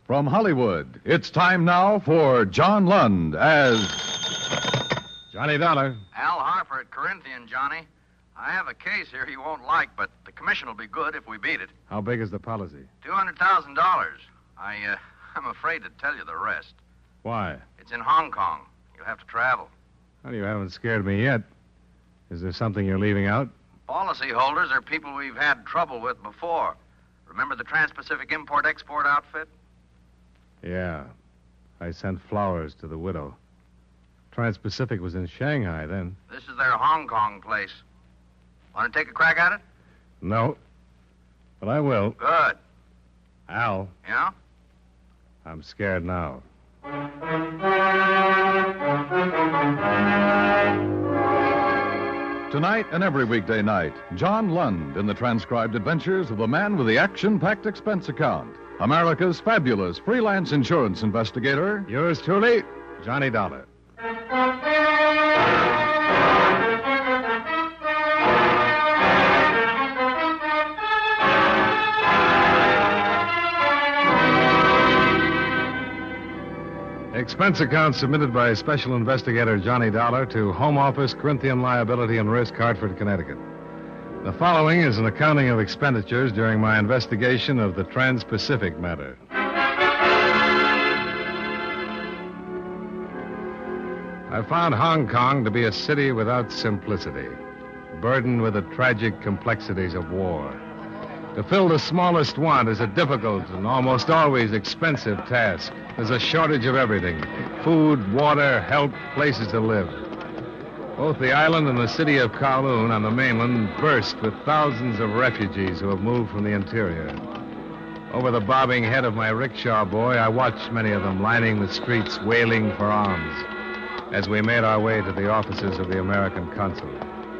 From Hollywood, it's time now for John Lund as Johnny Dollar. Al Harper at Corinthian, Johnny. I have a case here you won't like, but the commission will be good if we beat it. How big is the policy? $200,000. I'm afraid to tell you the rest. Why? It's in Hong Kong. You'll have to travel. Well, you haven't scared me yet. Is there something you're leaving out? Policyholders are people we've had trouble with before. Remember the Trans-Pacific Import-Export outfit? Yeah. I sent flowers to the widow. Trans-Pacific was in Shanghai then. This is their Hong Kong place. Want to take a crack at it? No. But I will. Good. Al, Yeah? I'm scared now. Tonight and every weekday night, John Lund in the transcribed adventures of the man with the action-packed expense account, America's fabulous freelance insurance investigator. Yours truly, Johnny Dollar. Expense account submitted by Special Investigator Johnny Dollar to Home Office, Corinthian Liability and Risk, Hartford, Connecticut. The following is an accounting of expenditures during my investigation of the Trans-Pacific matter. I found Hong Kong to be a city without simplicity, burdened with the tragic complexities of war. To fill the smallest want is a difficult and almost always expensive task. There's a shortage of everything: food, water, help, places to live. Both the island and the city of Kowloon on the mainland burst with thousands of refugees who have moved from the interior. Over the bobbing head of my rickshaw boy, I watched many of them lining the streets, wailing for alms, as we made our way to the offices of the American consulate.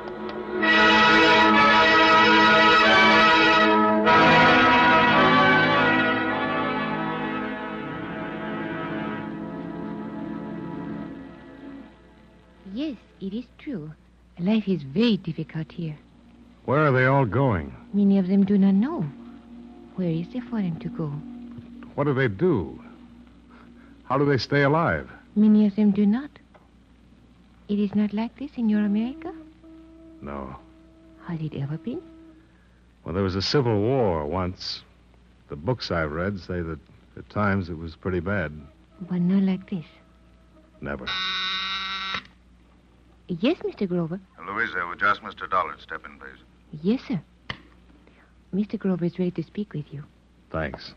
Yes, it is true. Life is very difficult here. Where are they all going? Many of them do not know. Where is there for them to go? What do they do? How do they stay alive? Many of them do not. It is not like this in your America? No. Has it ever been? Well, there was a civil war once. The books I've read say that at times it was pretty bad. But not like this. Never. Yes, Mr. Grover. Louisa, would you ask Mr. Dollar to step in, please? Yes, sir. Mr. Grover is ready to speak with you. Thanks.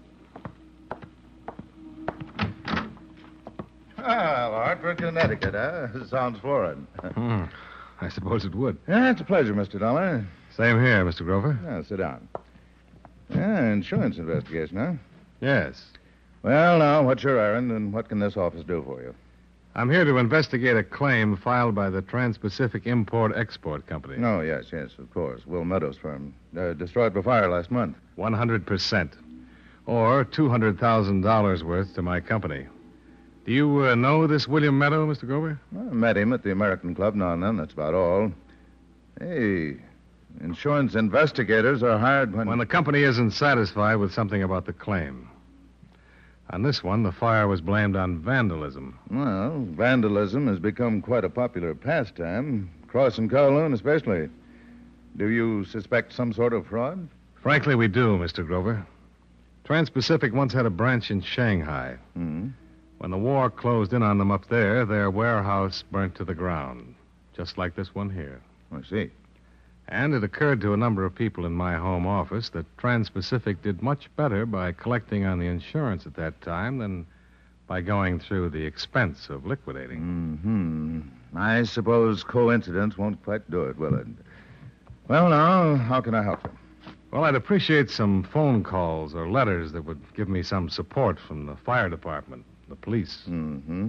Hartford, Connecticut, huh? Sounds foreign. I suppose it would. Yeah, it's a pleasure, Mr. Dollar. Same here, Mr. Grover. Yeah, sit down. Yeah, insurance investigation, huh? Yes. Well, now, what's your errand, and what can this office do for you? I'm here to investigate a claim filed by the Trans-Pacific Import-Export Company. Oh, yes, of course. Will Meadows' firm. Destroyed by fire last month. 100%. Or $200,000 worth to my company. Do you know this William Meadow, Mr. Grover? Well, I met him at the American Club now and then. That's about all. Hey, insurance investigators are hired when the company isn't satisfied with something about the claim. On this one, the fire was blamed on vandalism. Well, vandalism has become quite a popular pastime, across in Kowloon especially. Do you suspect some sort of fraud? Frankly, we do, Mr. Grover. Trans-Pacific once had a branch in Shanghai. Hmm. When the war closed in on them up there, their warehouse burnt to the ground, just like this one here. I see. And it occurred to a number of people in my home office that Trans-Pacific did much better by collecting on the insurance at that time than by going through the expense of liquidating. Mm-hmm. I suppose coincidence won't quite do it, will it? Well, now, how can I help you? Well, I'd appreciate some phone calls or letters that would give me some support from the fire department, the police. Mm-hmm.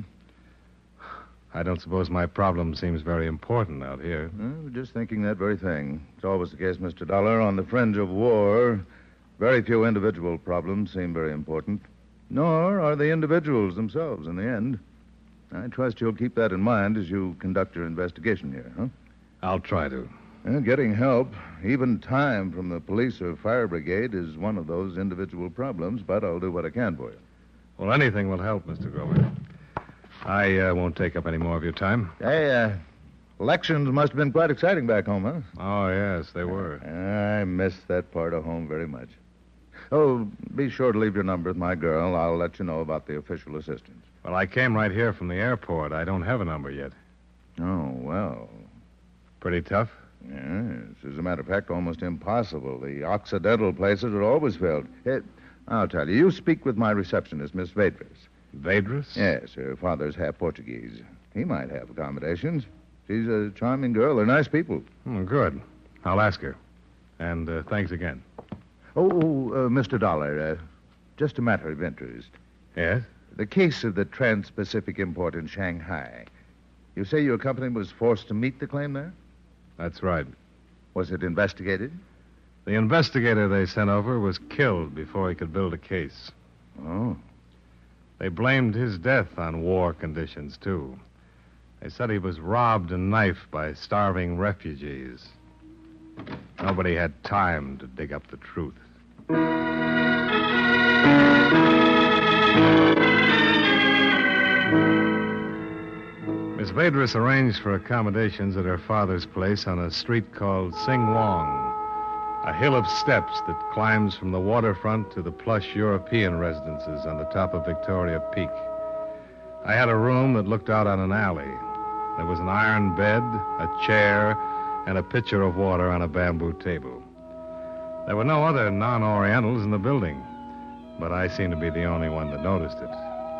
I don't suppose my problem seems very important out here. Well, just thinking that very thing. It's always the case, Mr. Dollar. On the fringe of war, very few individual problems seem very important. Nor are the individuals themselves in the end. I trust you'll keep that in mind as you conduct your investigation here, huh? I'll try to. Getting help, even time from the police or fire brigade, is one of those individual problems, but I'll do what I can for you. Well, anything will help, Mr. Grover. I won't take up any more of your time. Hey, elections must have been quite exciting back home, huh? Oh, yes, they were. I miss that part of home very much. Oh, be sure to leave your number with my girl. I'll let you know about the official assistance. Well, I came right here from the airport. I don't have a number yet. Oh, well. Pretty tough? Yes. As a matter of fact, almost impossible. The Occidental places are always filled. I'll tell you. You speak with my receptionist, Miss Vedras. Vedras? Yes, her father's half Portuguese. He might have accommodations. She's a charming girl. They're nice people. Good. I'll ask her. And thanks again. Mr. Dollar, just a matter of interest. Yes? The case of the Trans-Pacific import in Shanghai. You say your company was forced to meet the claim there? That's right. Was it investigated? The investigator they sent over was killed before he could build a case. Oh. They blamed his death on war conditions, too. They said he was robbed and knifed by starving refugees. Nobody had time to dig up the truth. Miss Vedras arranged for accommodations at her father's place on a street called Sing Wong, a hill of steps that climbs from the waterfront to the plush European residences on the top of Victoria Peak. I had a room that looked out on an alley. There was an iron bed, a chair, and a pitcher of water on a bamboo table. There were no other non-Orientals in the building, but I seemed to be the only one that noticed it.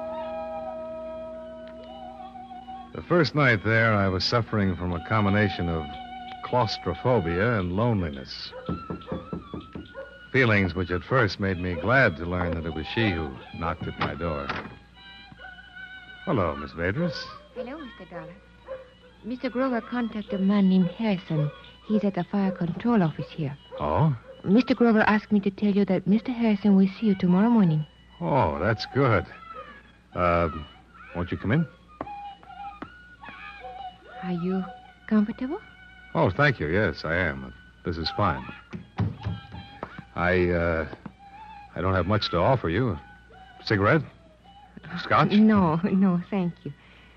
The first night there, I was suffering from a combination of claustrophobia and loneliness. Feelings which at first made me glad to learn that it was she who knocked at my door. Hello, Miss Vedras. Hello, Mr. Dollar. Mr. Grover contacted a man named Harrison. He's at the fire control office here. Oh? Mr. Grover asked me to tell you that Mr. Harrison will see you tomorrow morning. Oh, that's good. Won't you come in? Are you comfortable? Oh, thank you. Yes, I am. This is fine. I don't have much to offer you. Cigarette? Scotch? No, thank you.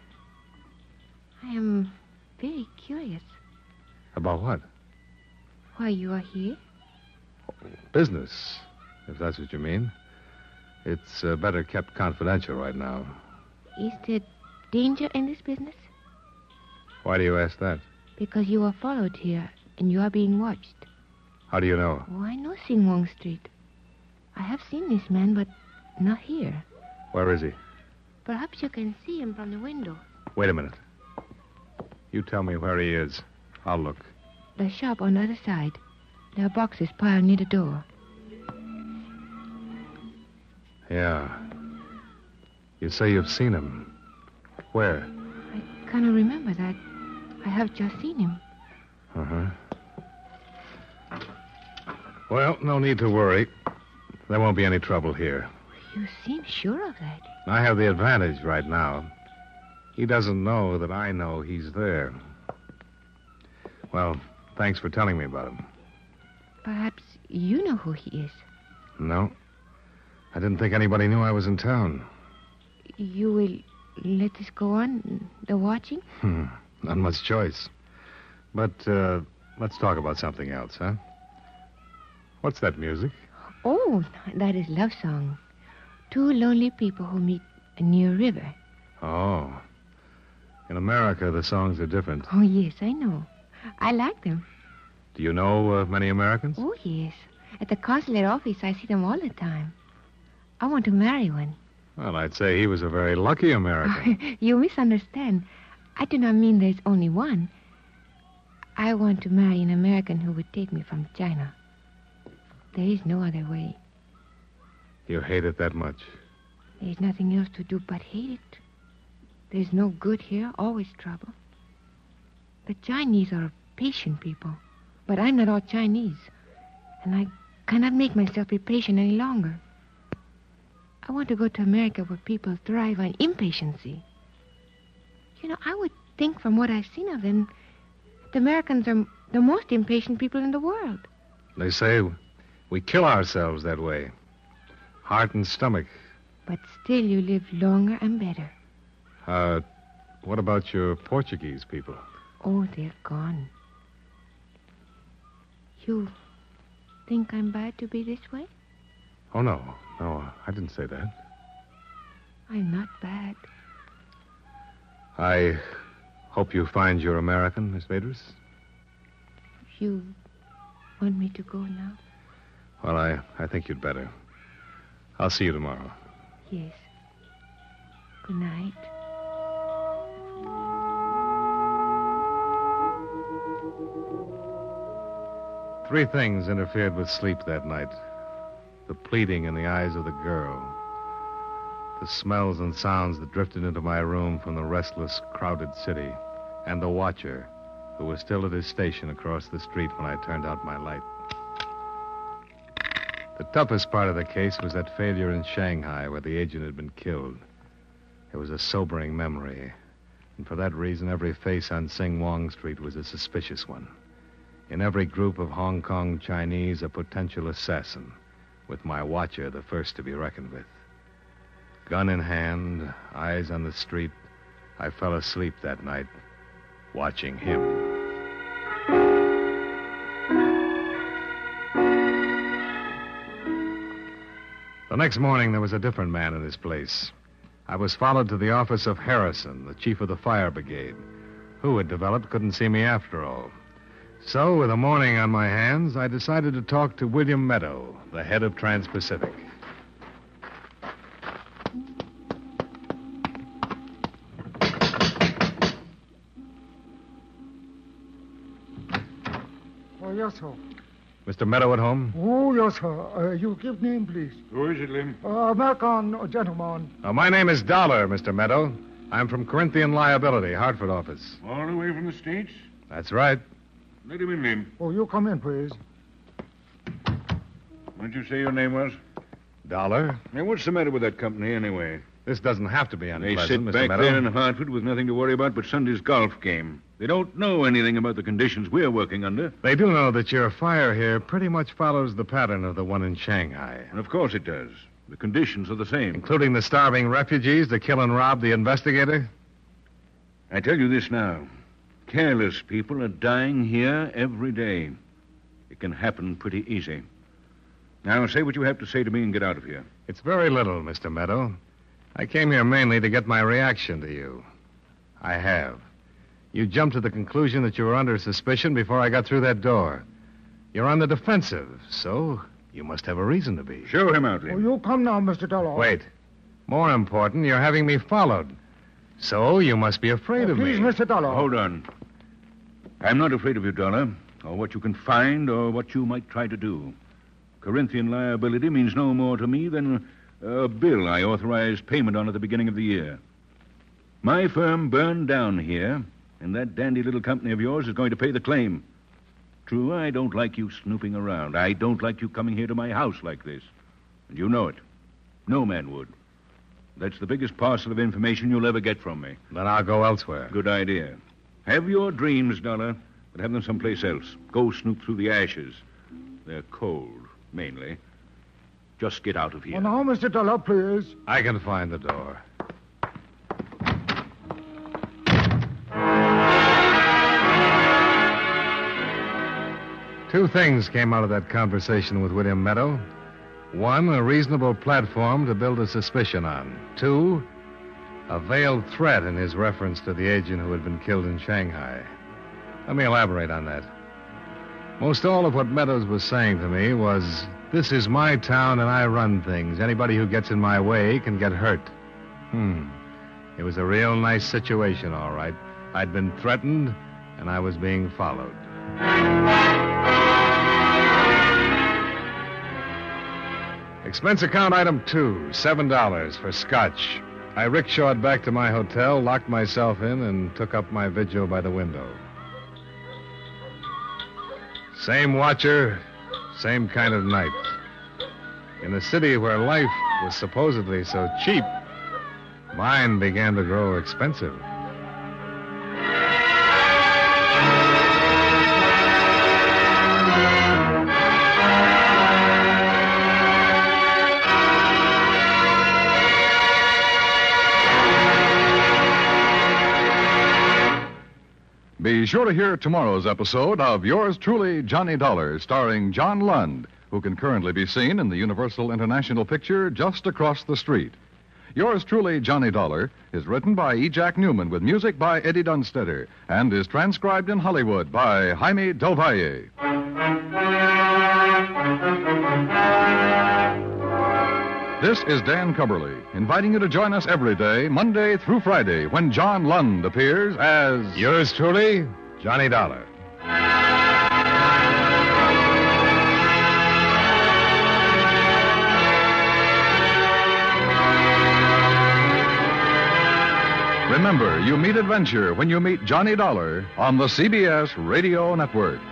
I am very curious. About what? Why you are here? Business, if that's what you mean. It's better kept confidential right now. Is there danger in this business? Why do you ask that? Because you are followed here and you are being watched. How do you know? Oh, I know Sing Wong Street. I have seen this man, but not here. Where is he? Perhaps you can see him from the window. Wait a minute. You tell me where he is. I'll look. The shop on the other side. There are boxes piled near the door. Yeah. You say you've seen him. Where? I cannot remember that. I have just seen him. Uh-huh. Well, no need to worry. There won't be any trouble here. You seem sure of that. I have the advantage right now. He doesn't know that I know he's there. Well, thanks for telling me about him. Perhaps you know who he is. No. I didn't think anybody knew I was in town. You will let this go on, the watching? Not much choice. But let's talk about something else, huh? What's that music? Oh, that is love song. Two lonely people who meet near a river. Oh. In America, the songs are different. Oh, yes, I know. I like them. Do you know many Americans? Oh, yes. At the consulate office, I see them all the time. I want to marry one. Well, I'd say he was a very lucky American. You misunderstand. I do not mean there's only one. I want to marry an American who would take me from China. There is no other way. You hate it that much? There's nothing else to do but hate it. There's no good here, always trouble. The Chinese are patient people, but I'm not all Chinese, and I cannot make myself be patient any longer. I want to go to America where people thrive on impatience. You know, I would think from what I've seen of them, the Americans are the most impatient people in the world. They say we kill ourselves that way. Heart and stomach, But still you live longer and better. What about your Portuguese people? Oh, they're gone. You think I'm bad to be this way? Oh, no. No, I didn't say that. I'm not bad. I hope you find your American, Miss Vaders. You want me to go now? Well, I think you'd better. I'll see you tomorrow. Yes. Good night. Three things interfered with sleep that night. The pleading in the eyes of the girl. The smells and sounds that drifted into my room from the restless, crowded city. And the watcher, who was still at his station across the street when I turned out my light. The toughest part of the case was that failure in Shanghai where the agent had been killed. It was a sobering memory. And for that reason, every face on Sing Wong Street was a suspicious one. In every group of Hong Kong Chinese, a potential assassin, with my watcher the first to be reckoned with. Gun in hand, eyes on the street, I fell asleep that night, watching him. The next morning, there was a different man in his place. I was followed to the office of Harrison, the chief of the fire brigade, who, it developed, couldn't see me after all. So, with the morning on my hands, I decided to talk to William Meadow, the head of Trans-Pacific. Oh, yes, sir. Mr. Meadow at home? Oh, yes, sir. You give name, please. Who is it, Lim? American gentleman. My name is Dollar, Mr. Meadow. I'm from Corinthian Liability, Hartford office. All the way from the States? That's right. Let him in, Lim. Oh, you come in, please. What did you say your name was? Dollar? Now, what's the matter with that company, anyway? This doesn't have to be They unpleasant, sit Mr. back Meadow. there in Hartford with nothing to worry about but Sunday's golf game. They don't know anything about the conditions we're working under. They do know that your fire here pretty much follows the pattern of the one in Shanghai. And of course it does. The conditions are the same. Including the starving refugees to kill and rob the investigator? I tell you this now. Careless people are dying here every day. It can happen pretty easy. Now, say what you have to say to me and get out of here. It's very little, Mr. Meadow. I came here mainly to get my reaction to you. I have. You jumped to the conclusion that you were under suspicion before I got through that door. You're on the defensive, so you must have a reason to be. Show him out, Oh, Lim. you come now, Mr. Dollar. Wait. More important, you're having me followed. So you must be afraid of Please, me. Mr. Dollar. Hold on. I'm not afraid of you, Dollar, or what you can find, or what you might try to do. Corinthian liability means no more to me than a bill I authorized payment on at the beginning of the year. My firm burned down here, and that dandy little company of yours is going to pay the claim. True, I don't like you snooping around. I don't like you coming here to my house like this. And you know it. No man would. That's the biggest parcel of information you'll ever get from me. Then I'll go elsewhere. Good idea. Have your dreams, Dollar, but have them someplace else. Go snoop through the ashes. They're cold, mainly. Just get out of here. Oh, now, Mr. Dollar, please. I can find the door. Two things came out of that conversation with William Meadow. One, a reasonable platform to build a suspicion on. Two, a veiled threat in his reference to the agent who had been killed in Shanghai. Let me elaborate on that. Most all of what Meadows was saying to me was, this is my town and I run things. Anybody who gets in my way can get hurt. It was a real nice situation, all right. I'd been threatened, and I was being followed. Expense account item 2, $7 for scotch. I rickshawed back to my hotel, locked myself in, and took up my vigil by the window. Same watcher, same kind of night. In a city where life was supposedly so cheap, mine began to grow expensive. Be sure to hear tomorrow's episode of Yours Truly, Johnny Dollar, starring John Lund, who can currently be seen in the Universal International picture just across the street. Yours Truly, Johnny Dollar, is written by E. Jack Newman with music by Eddie Dunstetter and is transcribed in Hollywood by Jaime Del Valle. This is Dan Cubberly, inviting you to join us every day, Monday through Friday, when John Lund appears as... Yours truly, Johnny Dollar. Remember, you meet adventure when you meet Johnny Dollar on the CBS Radio Network.